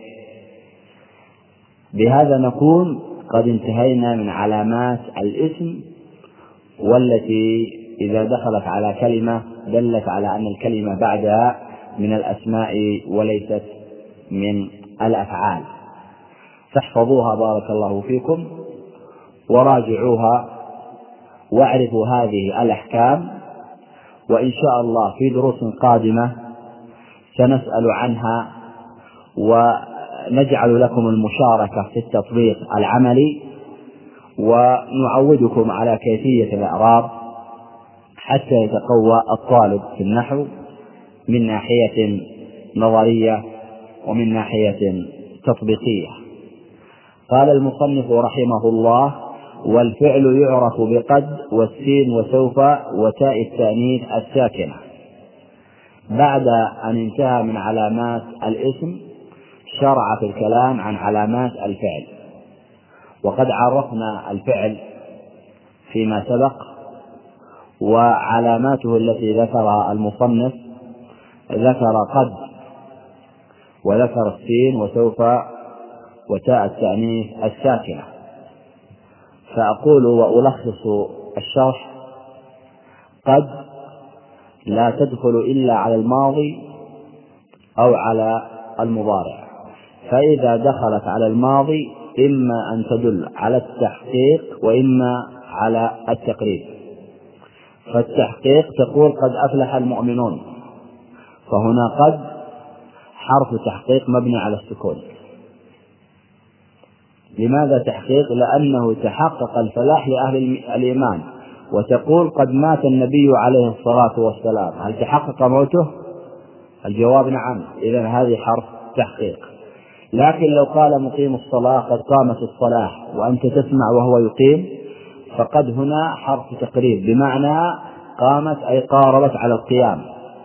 بهذا نكون قد انتهينا من علامات الاسم، والتي إذا دخلت على كلمة دلت على أن الكلمة بعدها من الأسماء وليست من الأفعال. فاحفظوها بارك الله فيكم وراجعوها واعرفوا هذه الأحكام، وإن شاء الله في دروس قادمة سنسأل عنها ونجعل لكم المشاركة في التطبيق العملي، ونعودكم على كيفية الإعراب حتى يتقوى الطالب في النحو من ناحية نظرية ومن ناحية تطبيقية. قال المصنف رحمه الله: والفعل يعرف بقد والسين وسوف وتاء التأنيث الساكنة. بعد أن انتهى من علامات الاسم شرع في الكلام عن علامات الفعل، وقد عرفنا الفعل فيما سبق، وعلاماته التي ذكرها المصنف ذكر قد وذكر السين وسوف وتاء التأنيث الساكنة. فأقول وألخص الشرح: قد لا تدخل إلا على الماضي أو على المضارع، فإذا دخلت على الماضي إما أن تدل على التحقيق وإما على التقريب. فالتحقيق تقول قد أفلح المؤمنون، فهنا قد حرف تحقيق مبني على السكون. لماذا تحقيق؟ لأنه تحقق الفلاح لأهل الإيمان. وتقول قد مات النبي عليه الصلاة والسلام، هل تحقق موته؟ الجواب نعم، إذن هذه حرف تحقيق. لكن لو قال مقيم الصلاة قد قامت الصلاة وأنت تسمع وهو يقيم، فقد هنا حرف تقريب، بمعنى قامت أي قاربت على القيام،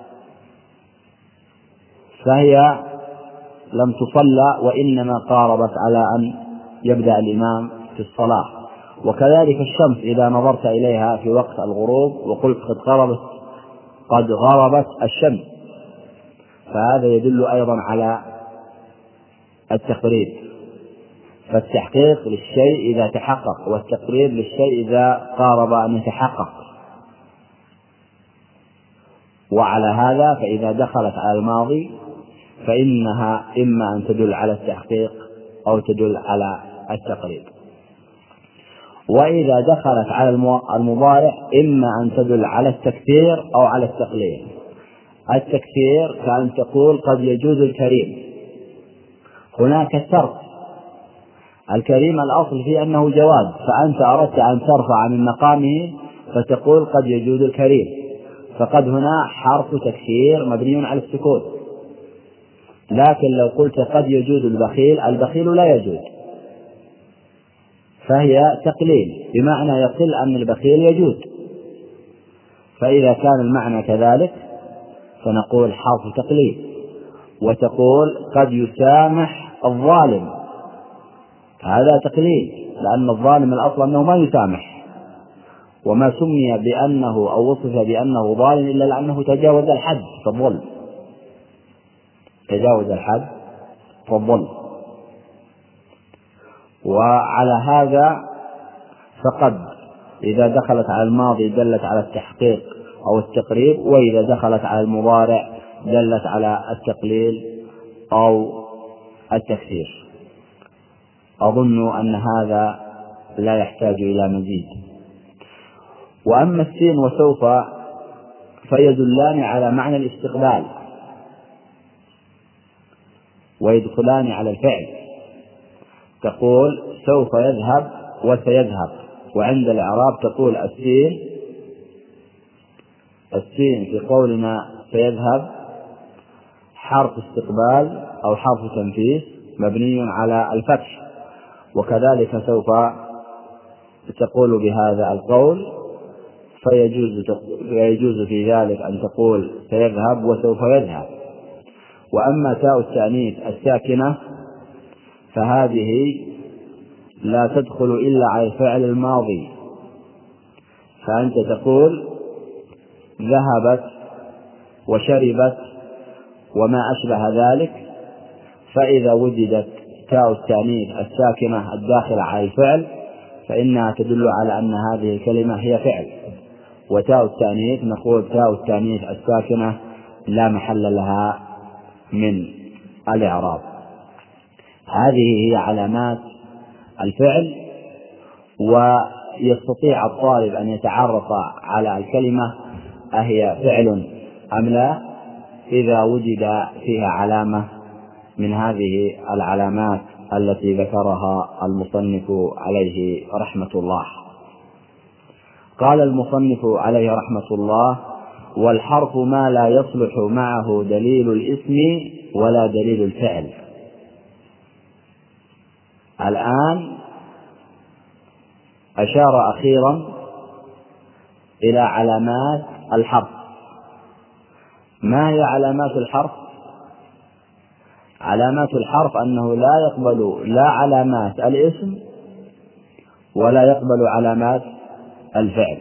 فهي لم تصلى وإنما قاربت على أن يبدأ الإمام في الصلاة. وكذلك الشمس إذا نظرت إليها في وقت الغروب وقلت قد غربت قد غربت الشمس، فهذا يدل أيضا على التقريب. فالتحقيق للشيء إذا تحقق، والتقريب للشيء إذا قارب أن يتحقق. وعلى هذا فإذا دخلت على الماضي فإنها إما أن تدل على التحقيق أو تدل على التقريب. وإذا دخلت على المضارع إما أن تدل على التكثير أو على التقليل. التكثير كأن تقول قد يجوز الكريم، هناك الترك. الكريم الأصل فيه أنه جواز، فأنت أردت أن ترفع من مقامه فتقول قد يجوز الكريم، فقد هنا حرف تكثير مبني على السكون. لكن لو قلت قد يجوز البخيل، البخيل لا يجوز، فهي تقليل، بمعنى يقل أن البخيل يجود. فإذا كان المعنى كذلك فنقول حرف تقليل. وتقول قد يسامح الظالم، هذا تقليل، لأن الظالم الأصل أنه ما يسامح، وما سمي بأنه أو وصف بأنه ظالم إلا لأنه تجاوز الحد فالظلم، تجاوز الحد فالظلم. وعلى هذا فقد إذا دخلت على الماضي دلت على التحقيق أو التقريب، وإذا دخلت على المضارع دلت على التقليل أو التكثير. أظن أن هذا لا يحتاج إلى مزيد. وأما السين وسوف فيدلان على معنى الاستقبال ويدخلان على الفعل. تقول سوف يذهب وسيذهب، وعند الإعراب تقول السين السين في قولنا سيذهب حرف استقبال أو حرف تنفيذ مبني على الفتح، وكذلك سوف تقول بهذا القول فيجوز فيجوز في ذلك أن تقول سيذهب وسوف يذهب. وأما تاء التأنيث الساكنة فهذه لا تدخل إلا على الفعل الماضي، فأنت تقول ذهبت وشربت وما أشبه ذلك، فإذا وجدت تاء التأنيث الساكنة الداخلة على الفعل فإنها تدل على أن هذه الكلمة هي فعل. وتاء التأنيث نقول تاء التأنيث الساكنة لا محل لها من الإعراب. هذه هي علامات الفعل، ويستطيع الطالب أن يتعرف على الكلمة أهي فعل أم لا إذا وجد فيها علامة من هذه العلامات التي ذكرها المصنف عليه رحمة الله. قال المصنف عليه رحمة الله: والحرف ما لا يصلح معه دليل الاسم ولا دليل الفعل. الآن أشار أخيرا إلى علامات الحرف. ما هي علامات الحرف؟ علامات الحرف أنه لا يقبل لا علامات الاسم ولا يقبل علامات الفعل،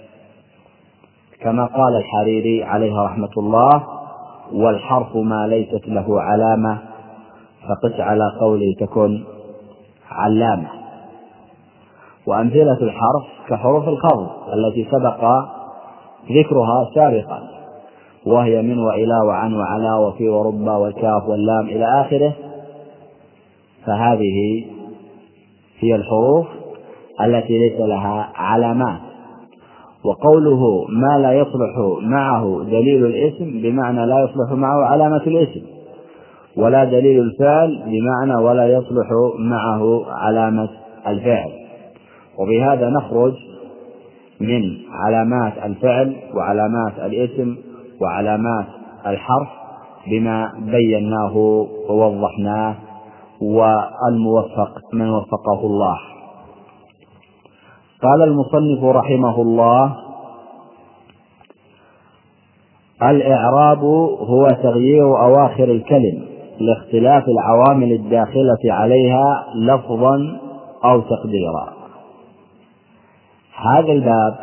كما قال الحريري عليه رحمة الله: والحرف ما ليست له علامة فقس على قوله تكن علامة. وأمثلة الحرف كحروف الخفض التي سبق ذكرها سابقا، وهي من وإلى وعن وعلى وفي ورب والكاف واللام إلى آخره، فهذه هي الحروف التي ليس لها علامات. وقوله ما لا يصلح معه دليل الاسم بمعنى لا يصلح معه علامة الاسم، ولا دليل الفعل بمعنى ولا يصلح معه علامة الفعل. وبهذا نخرج من علامات الفعل وعلامات الاسم وعلامات الحرف بما بيناه ووضحناه، والموفق من وفقه الله. قال المصنف رحمه الله: الإعراب هو تغيير أواخر الكلم لاختلاف العوامل الداخلة عليها لفظا أو تقديرا. هذا الباب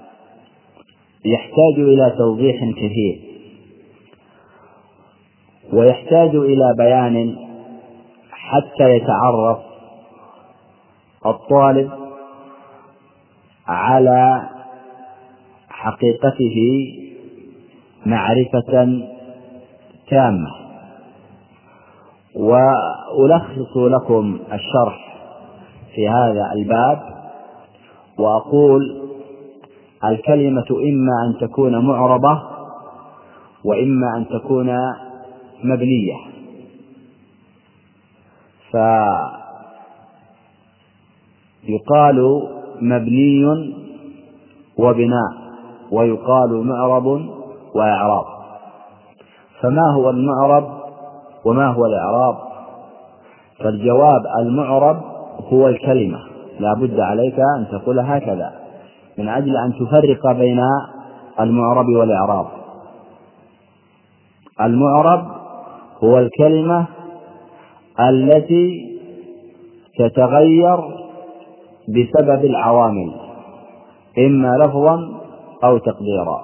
يحتاج إلى توضيح كثير، ويحتاج إلى بيان حتى يتعرف الطالب على حقيقته معرفة تامة. وألخص لكم الشرح في هذا الباب وأقول: الكلمة إما أن تكون معربة وإما أن تكون مبنية. فيقال مبني وبناء، ويقال معرب وإعراب. فما هو المعرب وما هو الإعراب؟ فالجواب: المعرب هو الكلمة لا بد عليك أن تقول هكذا من أجل أن تفرق بين المعرب والإعراب. المعرب هو الكلمة التي تتغير بسبب العوامل إما لفظا أو تقديرا.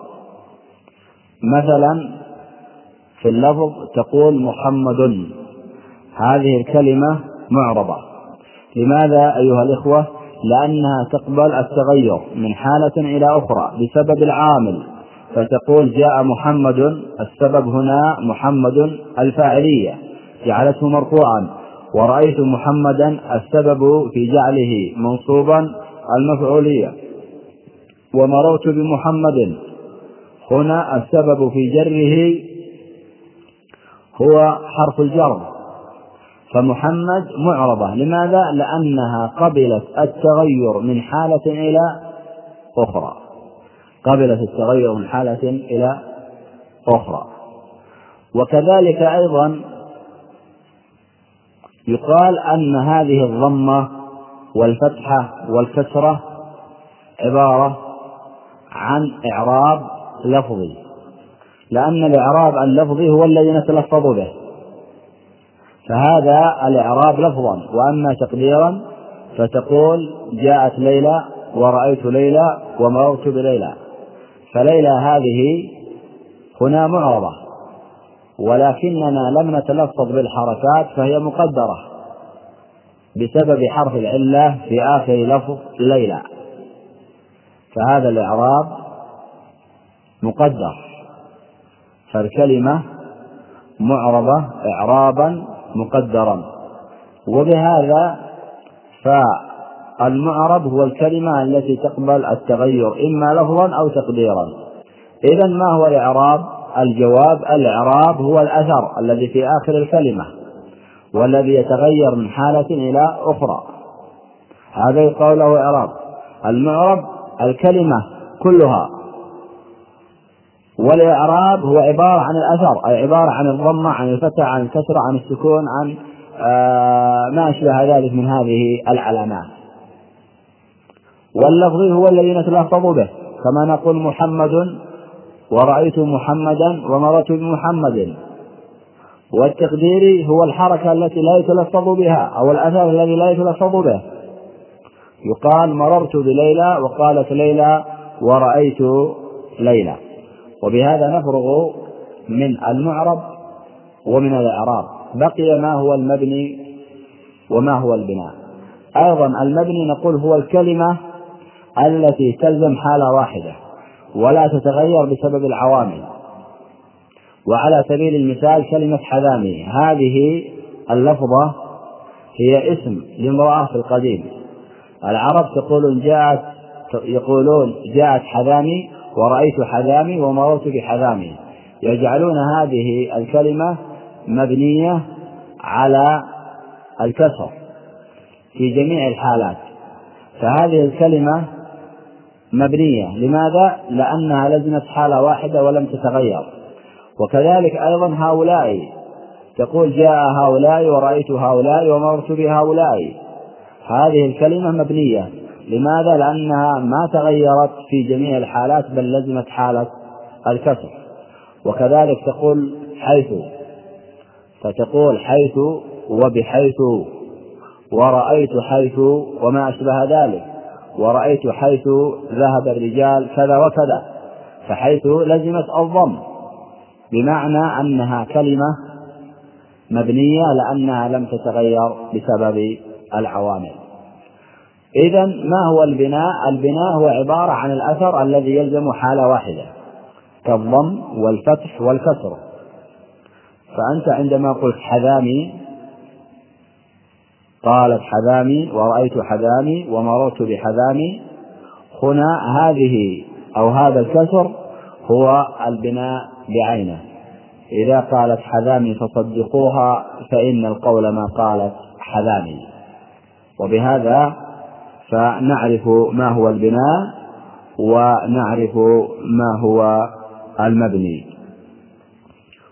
مثلا في اللفظ تقول محمد، هذه الكلمة معربة. لماذا أيها الإخوة؟ لأنها تقبل التغير من حالة إلى أخرى بسبب العامل، فتقول جاء محمد، السبب هنا محمد الفاعلية جعلته مرفوعا، ورأيت محمدا السبب في جعله منصوبا المفعولية، ومررت بمحمد هنا السبب في جره هو حرف الجر. فمحمد معربة. لماذا؟ لأنها قبلت التغير من حالة إلى أخرى، قبلت التغير من حالة إلى أخرى. وكذلك أيضا يقال أن هذه الضمة والفتحة والكسرة عبارة عن إعراب لفظي، لأن الإعراب اللفظي هو الذي نتلفظ به، فهذا الإعراب لفظا. وأما تقديرا فتقول جاءت ليلى ورأيت ليلى ومررت بليلى، فليلى هذه هنا معربة، ولكننا لم نتلفظ بالحركات فهي مقدرة بسبب حرف العلة في آخر لفظ ليلى، فهذا الإعراب مقدر، فالكلمة معربة إعرابا مقدرا. وبهذا فالمعرب هو الكلمة التي تقبل التغير إما لفظا أو تقديرا. إذن ما هو الإعراب؟ الجواب: الإعراب هو الأثر الذي في آخر الكلمة والذي يتغير من حالة إلى أخرى، هذا يقال له إعراب. المعرب الكلمة كلها، والإعراب هو عبارة عن الأثر، أي عبارة عن الضمة، عن الفتح، عن الكسرة، عن السكون، عن آه ما أشبه ذلك من هذه العلامات. واللفظي هو الذي نتلفظ به، كما نقول محمد ورأيت محمدا ومررت بمحمد. والتقديري هو الحركة التي لا يتلفظ بها أو الأثر الذي لا يتلفظ به، يقال مررت بليلى وقالت ليلى ورأيت ليلى. وبهذا نفرغ من المعرب ومن الإعراب. بقي ما هو المبني وما هو البناء. أيضا المبني نقول هو الكلمة التي تلزم حالة واحدة ولا تتغير بسبب العوامل. وعلى سبيل المثال كلمة حذامي، هذه اللفظة هي اسم لامرأة في القديم. العرب تقولون جاءت يقولون جاءت حذامي ورأيت حذامي ومررت بحذامي، يجعلون هذه الكلمة مبنية على الكسر في جميع الحالات، فهذه الكلمة مبنية. لماذا؟ لأنها لزمت حالة واحدة ولم تتغير. وكذلك أيضا هؤلاء، تقول جاء هؤلاء ورأيت هؤلاء ومررت بهؤلاء، هذه الكلمة مبنية. لماذا؟ لأنها ما تغيرت في جميع الحالات بل لزمت حالة الكسر. وكذلك تقول حيث، فتقول حيث وبحيث، ورأيت حيث وما أشبه ذلك، ورأيت حيث ذهب الرجال كذا وكذا، فحيث لزمت الضم، بمعنى أنها كلمة مبنية لأنها لم تتغير بسبب العوامل. إذن ما هو البناء؟ البناء هو عبارة عن الأثر الذي يلزم حالة واحدة كالضم والفتح والكسر. فأنت عندما قلت حذامي، قالت حذامي ورأيت حذامي ومررت بحذامي، هنا هذه أو هذا الكسر هو البناء بعينه. إذا قالت حذامي فصدقوها فإن القول ما قالت حذامي. وبهذا فنعرف ما هو البناء ونعرف ما هو المبني.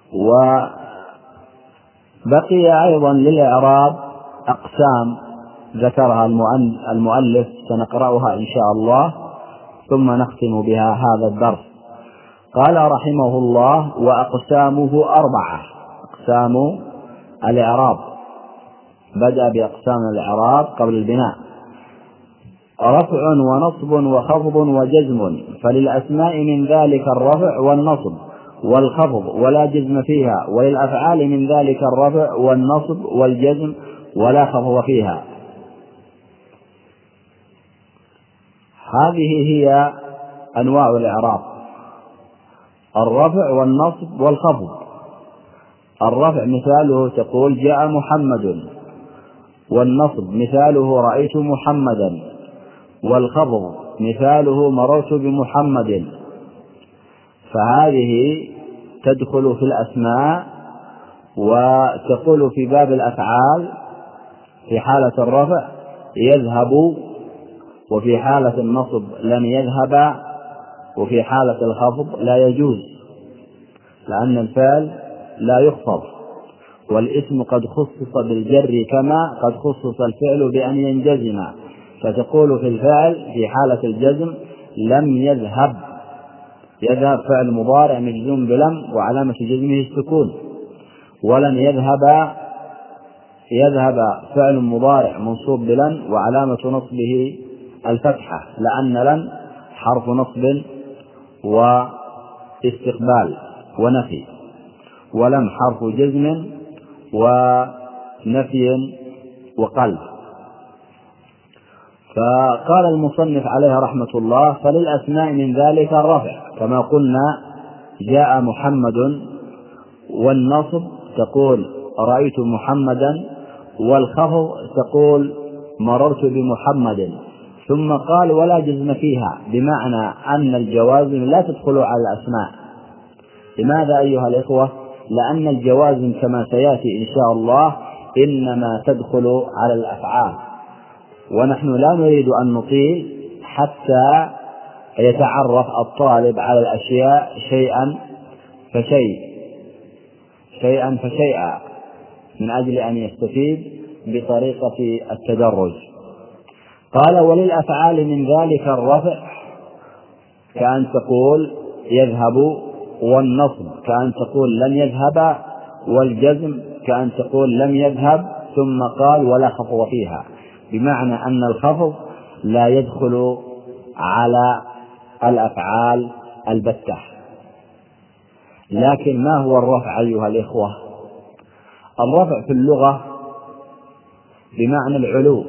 وبقي أيضا للإعراب أقسام ذكرها المؤلف سنقرأها إن شاء الله ثم نختم بها هذا الدرس. قال رحمه الله: وأقسامه أربعة. أقسام الإعراب، بدأ بأقسام الإعراب قبل البناء: رفع ونصب وخفض وجزم، فللأسماء من ذلك الرفع والنصب والخفض ولا جزم فيها، وللأفعال من ذلك الرفع والنصب والجزم ولا خفض فيها. هذه هي أنواع الإعراب: الرفع والنصب والخفض. الرفع مثاله تقول: جاء محمد، والنصب مثاله: رأيت محمدا، والخفض مثاله: مررت بمحمد. فهذه تدخل في الأسماء، وتقول في باب الأفعال في حالة الرفع: يذهب، وفي حالة النصب: لن يذهب، وفي حالة الخفض: لا يجوز، لأن الفعل لا يخفض، والاسم قد خصص بالجر كما قد خصص الفعل بأن ينجزم. فتقول في الفعل في حالة الجزم: لم يذهب. يذهب فعل مضارع مجزوم بلم وعلامة جزمه السكون. ولن يذهب، يذهب فعل مضارع منصوب بلن وعلامة نصبه الفتحة، لأن لن حرف نصب واستقبال ونفي، ولم حرف جزم ونفي وقلب. فقال المصنف عليه رحمة الله: فللأسماء من ذلك الرفع، كما قلنا: جاء محمد، والنصب تقول: رأيت محمدا، والخفض تقول: مررت بمحمد. ثم قال: ولا جزم فيها، بمعنى أن الجوازم لا تدخل على الأسماء. لماذا أيها الإخوة؟ لأن الجوازم كما سيأتي إن شاء الله إنما تدخل على الأفعال، ونحن لا نريد أن نطيل حتى يتعرف الطالب على الأشياء شيئا فشيء شيئا فشيئا من أجل أن يستفيد بطريقة التدرج. قال: وللأفعال من ذلك الرفع، كأن تقول: يذهب، والنصب كأن تقول: لن يذهب، والجزم كأن تقول: لم يذهب. ثم قال: ولا خفض فيها، بمعنى أن الخفض لا يدخل على الأفعال البتة. لكن ما هو الرفع أيها الإخوة؟ الرفع في اللغة بمعنى العلو،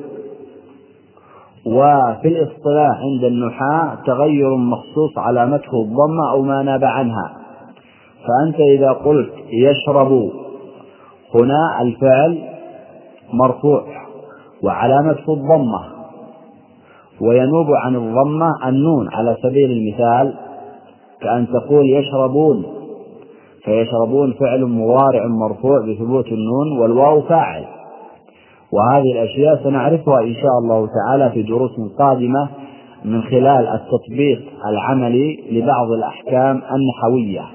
وفي الاصطلاح عند النحاة تغير مخصوص علامته الضمة أو ما ناب عنها. فأنت إذا قلت يشرب، هنا الفعل مرفوع وعلامته الضمة، وينوب عن الضمة النون على سبيل المثال، كأن تقول: يشربون، فيشربون فعل مضارع مرفوع بثبوت النون، والواو فاعل. وهذه الأشياء سنعرفها إن شاء الله تعالى في دروس قادمة من خلال التطبيق العملي لبعض الأحكام النحوية.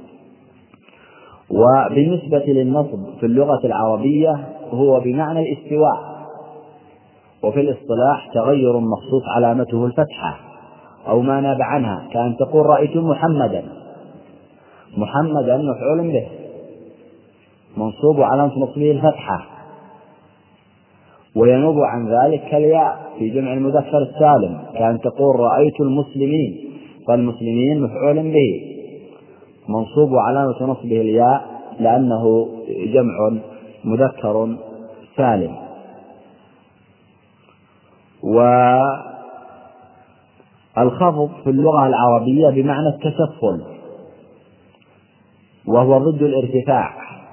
وبالنسبة للنصب في اللغة العربية هو بمعنى الاستواء، وفي الاصطلاح تغير مخصوص علامته الفتحة أو ما ناب عنها، كأن تقول: رأيت محمدا. محمدا مفعول به منصوب وعلامة نصبه الفتحة، وينوب عن ذلك كالياء في جمع المذكر السالم، كأن تقول: رأيت المسلمين. فالمسلمين مفعول به منصوب وعلامة نصبه الياء لأنه جمع مذكر سالم. والخفض في اللغة العربية بمعنى التسفل، وهو ضد الارتفاع،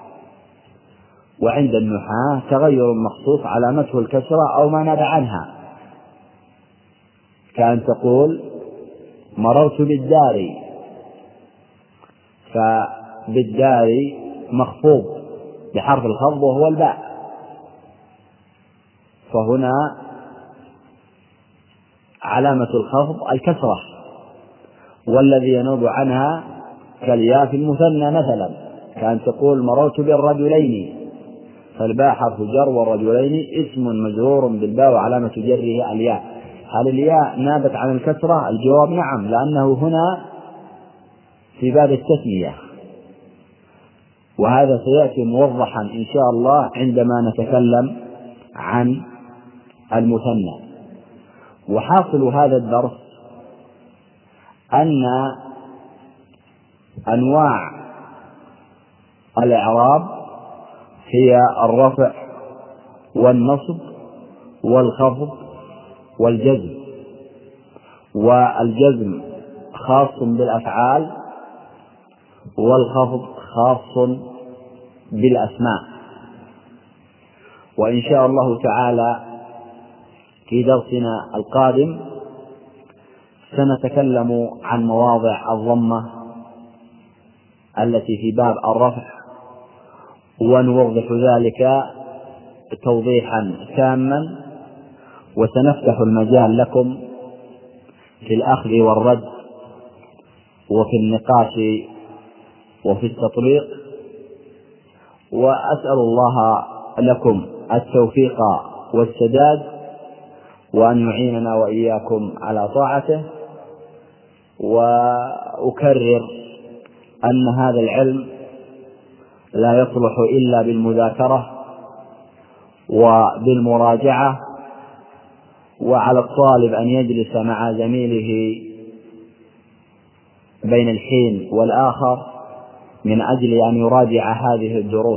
وعند النحاة تغير مخصوص علامته الكسرة أو ما ناب عنها، كأن تقول: مررت بالدار. فبالدار مخفوض بحرف الخفض وهو الباء، فهنا علامة الخفض الكسرة، والذي ينوب عنها كالياء في المثنى مثلا، كأن تقول: مررت بالرجلين. فالباء حرف جر والرجلين اسم مجرور بالباء وعلامة جره الياء. هل الياء نابت عن الكسرة؟ الجواب نعم، لأنه هنا في باب التثنية، وهذا سيأتي موضحا إن شاء الله عندما نتكلم عن المثنى. وحاصل هذا الدرس أن أنواع الإعراب هي الرفع والنصب والخفض والجزم، والجزم خاص بالأفعال والخفض خاص بالأسماء. وإن شاء الله تعالى في درسنا القادم سنتكلم عن مواضع الضمة التي في باب الرفع، ونوضح ذلك توضيحا تاما، وسنفتح المجال لكم في الأخذ والرد وفي النقاش وفي التطبيق. وأسأل الله لكم التوفيق والسداد، وأن يعيننا وإياكم على طاعته. وأكرر أن هذا العلم لا يصلح إلا بالمذاكرة وبالمراجعة، وعلى الطالب أن يجلس مع زميله بين الحين والآخر من أجل أن يراجع هذه الدروس،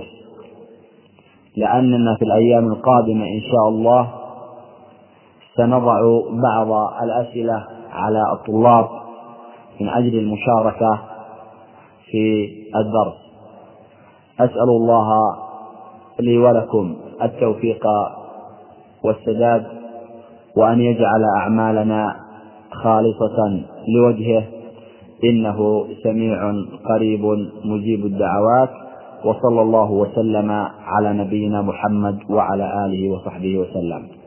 لأننا في الأيام القادمة إن شاء الله سنضع بعض الأسئلة على الطلاب من أجل المشاركة في الدرس. أسأل الله لي ولكم التوفيق والسداد، وأن يجعل أعمالنا خالصة لوجهه، إنه سميع قريب مجيب الدعوات. وصلى الله وسلم على نبينا محمد وعلى آله وصحبه وسلم.